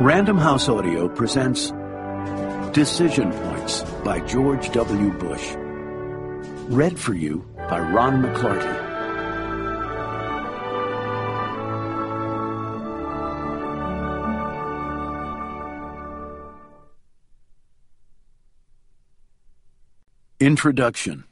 Random House Audio presents Decision Points by George W. Bush. Read for you by Ron McClarty. Introduction.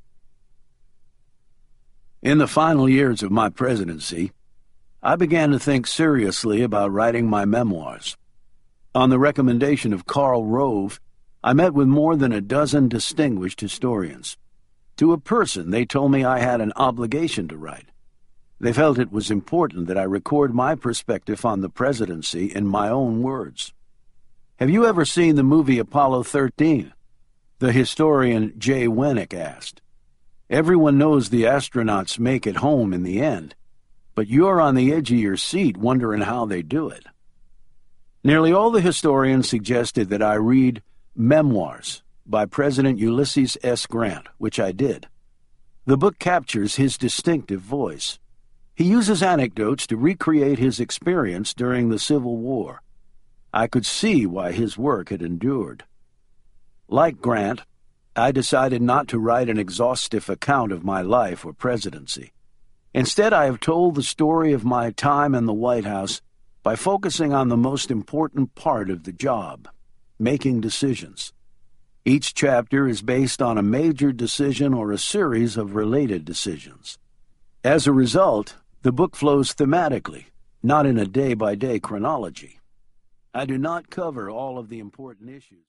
In the final years of my presidency, I began to think seriously about writing my memoirs. On the recommendation of Karl Rove, I met with more than a dozen distinguished historians. To a person, they told me I had an obligation to write. They felt it was important that I record my perspective on the presidency in my own words. Have you ever seen the movie Apollo 13? The historian Jay Wennick asked. Everyone knows the astronauts make it home in the end, but you're on the edge of your seat wondering how they do it. Nearly all the historians suggested that I read Memoirs by President Ulysses S. Grant, which I did. The book captures his distinctive voice. He uses anecdotes to recreate his experience during the Civil War. I could see why his work had endured. Like Grant, I decided not to write an exhaustive account of my life or presidency. Instead, I have told the story of my time in the White House by focusing on the most important part of the job, making decisions. Each chapter is based on a major decision or a series of related decisions. As a result, the book flows thematically, not in a day-by-day chronology. I do not cover all of the important issues.